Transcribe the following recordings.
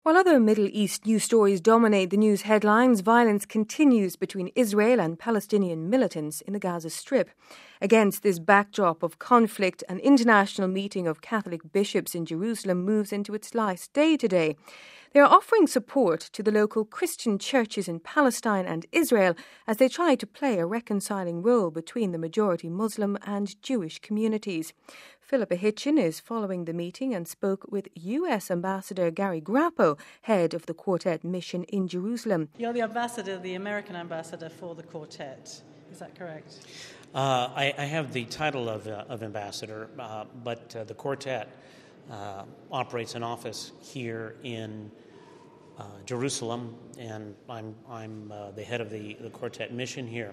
While other Middle East news stories dominate the news headlines, violence continues between Israel and Palestinian militants in the Gaza Strip. Against this backdrop of conflict, an international meeting of Catholic bishops in Jerusalem moves into its last day today. They are offering support to the local Christian churches in Palestine and Israel as they try to play a reconciling role between the majority Muslim and Jewish communities. Philippa Hitchin is following the meeting and spoke with U.S. Ambassador Gary Grappo, head of the Quartet mission in Jerusalem. You're the ambassador, the American ambassador for the Quartet. Is that correct? I have the title of ambassador, but the Quartet operates an office here in Jerusalem, and I'm the head of the Quartet mission here.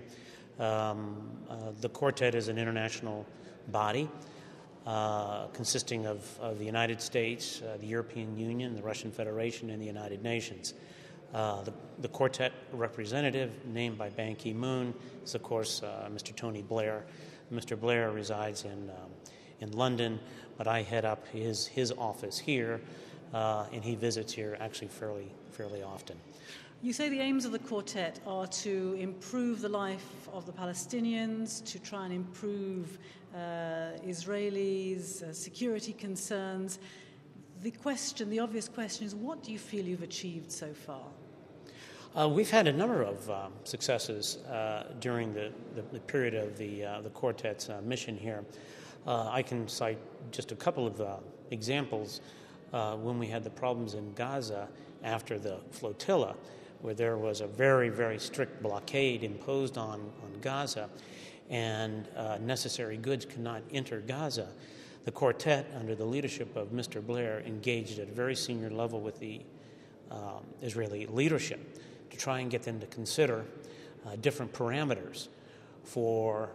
The Quartet is an international body consisting of the United States, the European Union, the Russian Federation, and the United Nations. The Quartet representative named by Ban Ki-moon is, of course, Mr. Tony Blair. Mr. Blair resides in London, but I head up his office here, and he visits here actually fairly often. You say the aims of the Quartet are to improve the life of the Palestinians, to try and improve Israelis' security concerns. The obvious question is, what do you feel you've achieved so far? We've had a number of successes during the period of the Quartet's mission here. I can cite just a couple of examples. When we had the problems in Gaza after the flotilla, where there was a very, very strict blockade imposed on Gaza, and necessary goods could not enter Gaza, the Quartet, under the leadership of Mr. Blair, engaged at a very senior level with the Israeli leadership to try and get them to consider different parameters for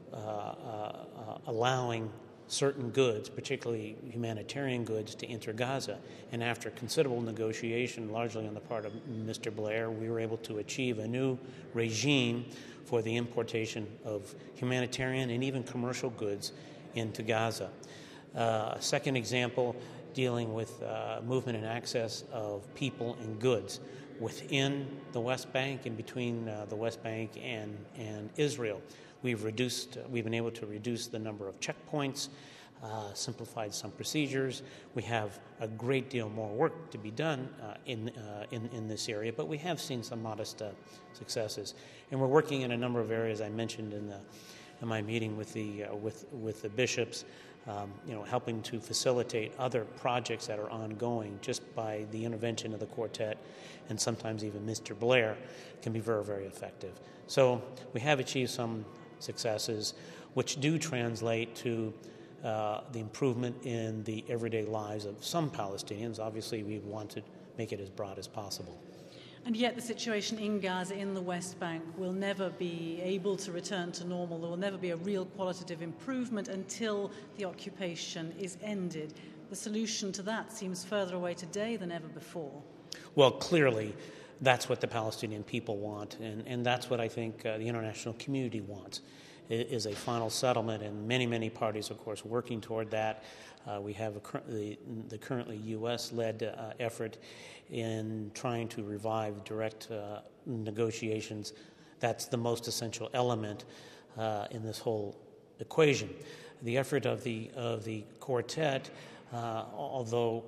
allowing certain goods, particularly humanitarian goods, to enter Gaza. And after considerable negotiation, largely on the part of Mr. Blair, we were able to achieve a new regime for the importation of humanitarian and even commercial goods into Gaza. A second example, dealing with movement and access of people and goods within the West Bank and between the West Bank and Israel. We've been able to reduce the number of checkpoints, simplified some procedures. We have a great deal more work to be done in this area, but we have seen some modest successes, and we're working in a number of areas I mentioned in my meeting with the bishops. Helping to facilitate other projects that are ongoing just by the intervention of the Quartet, and sometimes even Mr. Blair can be very, very effective. So we have achieved some successes which do translate to the improvement in the everyday lives of some Palestinians. Obviously, we want to make it as broad as possible. And yet the situation in Gaza, in the West Bank, will never be able to return to normal. There will never be a real qualitative improvement until the occupation is ended. The solution to that seems further away today than ever before. Well, clearly, that's what the Palestinian people want, and that's what I think the international community wants, is a final settlement, and many, many parties, of course, working toward that. We have the currently U.S.-led effort in trying to revive direct negotiations. That's the most essential element in this whole equation. The effort of the Quartet, although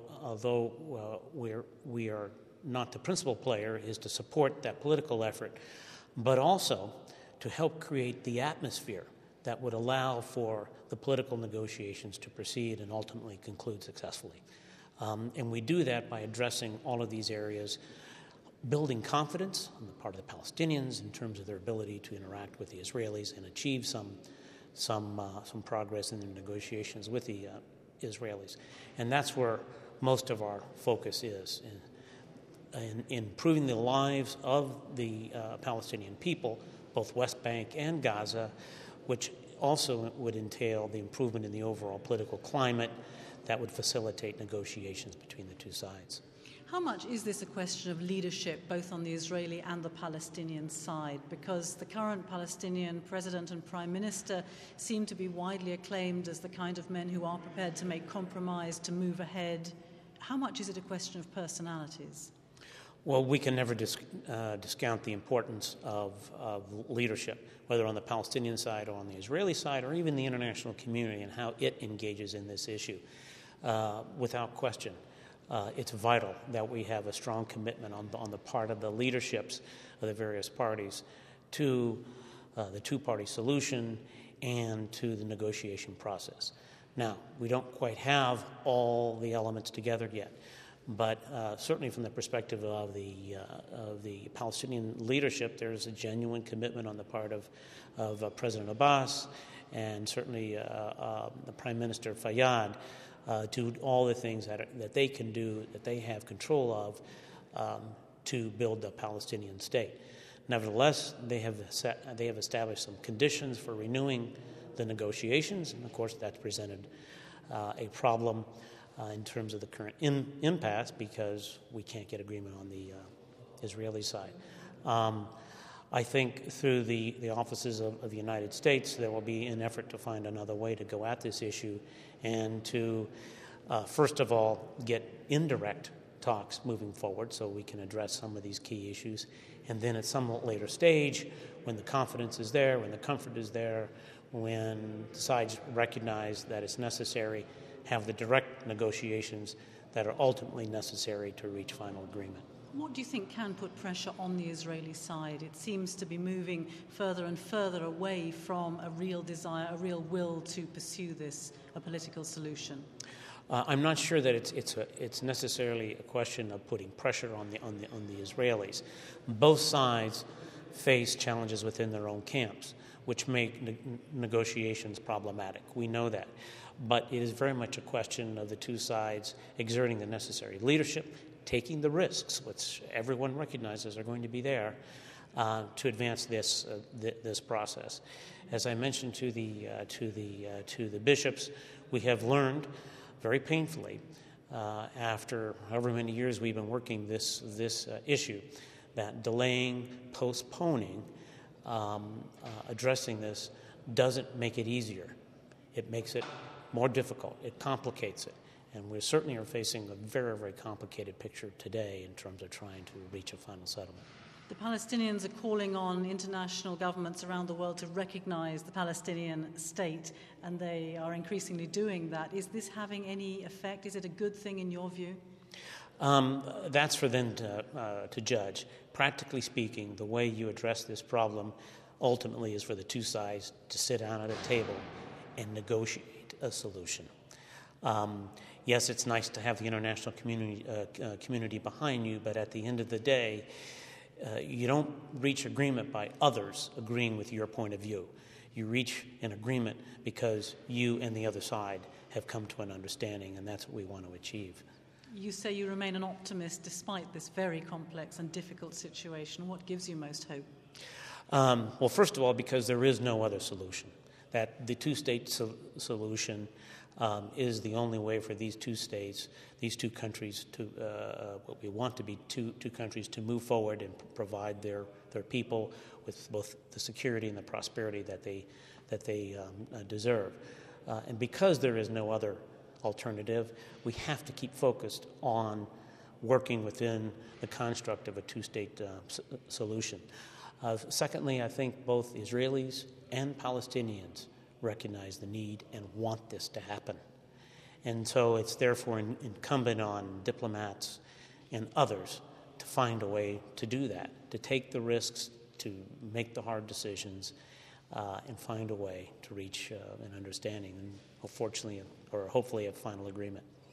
we are not the principal player, is to support that political effort, but also to help create the atmosphere that would allow for the political negotiations to proceed and ultimately conclude successfully. And we do that by addressing all of these areas, building confidence on the part of the Palestinians in terms of their ability to interact with the Israelis and achieve some progress in the negotiations with the Israelis. And that's where most of our focus is, in improving the lives of the Palestinian people, both West Bank and Gaza, which also would entail the improvement in the overall political climate that would facilitate negotiations between the two sides. How much is this a question of leadership, both on the Israeli and the Palestinian side? Because the current Palestinian president and prime minister seem to be widely acclaimed as the kind of men who are prepared to make compromise, to move ahead. How much is it a question of personalities? Well, we can never discount the importance of leadership, whether on the Palestinian side or on the Israeli side, or even the international community and how it engages in this issue. Without question, it's vital that we have a strong commitment on the part of the leaderships of the various parties to the two-party solution and to the negotiation process. Now, we don't quite have all the elements together yet. But certainly from the perspective of the Palestinian leadership, there's a genuine commitment on the part of President Abbas and certainly the Prime Minister Fayyad to do all the things that they can do, that they have control of, to build the Palestinian state. Nevertheless, they have established some conditions for renewing the negotiations, and of course that's presented a problem in terms of the current impasse because we can't get agreement on the Israeli side. I think through the offices of the United States, there will be an effort to find another way to go at this issue and to, first of all, get indirect talks moving forward so we can address some of these key issues. And then at some later stage, when the confidence is there, when the comfort is there, when sides recognize that it's necessary, have the direct negotiations that are ultimately necessary to reach final agreement. What do you think can put pressure on the Israeli side? It seems to be moving further and further away from a real desire, a real will to pursue this, a political solution. I'm not sure that it's necessarily a question of putting pressure on the Israelis. Both sides face challenges within their own camps, which make negotiations problematic. We know that. But it is very much a question of the two sides exerting the necessary leadership, taking the risks, which everyone recognizes are going to be there, to advance this process. As I mentioned to the bishops, we have learned very painfully after however many years we've been working this issue, that delaying, postponing, addressing this doesn't make it easier. It makes it more difficult. It complicates it. And we certainly are facing a very, very complicated picture today in terms of trying to reach a final settlement. The Palestinians are calling on international governments around the world to recognize the Palestinian state, and they are increasingly doing that. Is this having any effect? Is it a good thing in your view? That's for them to judge. Practically speaking, the way you address this problem ultimately is for the two sides to sit down at a table and negotiate a solution. Yes, it's nice to have the international community behind you, but at the end of the day, you don't reach agreement by others agreeing with your point of view. You reach an agreement because you and the other side have come to an understanding, and that's what we want to achieve. You say you remain an optimist despite this very complex and difficult situation. What gives you most hope? Well, first of all, because there is no other solution. That the two-state solution is the only way for these two states, these two countries, to what we want to be two countries, to move forward and provide their people with both the security and the prosperity that they deserve. And because there is no other alternative, we have to keep focused on working within the construct of a two-state solution. Secondly, I think both Israelis and Palestinians recognize the need and want this to happen. And so it's therefore incumbent on diplomats and others to find a way to do that, to take the risks, to make the hard decisions, and find a way to reach an understanding and hopefully a final agreement.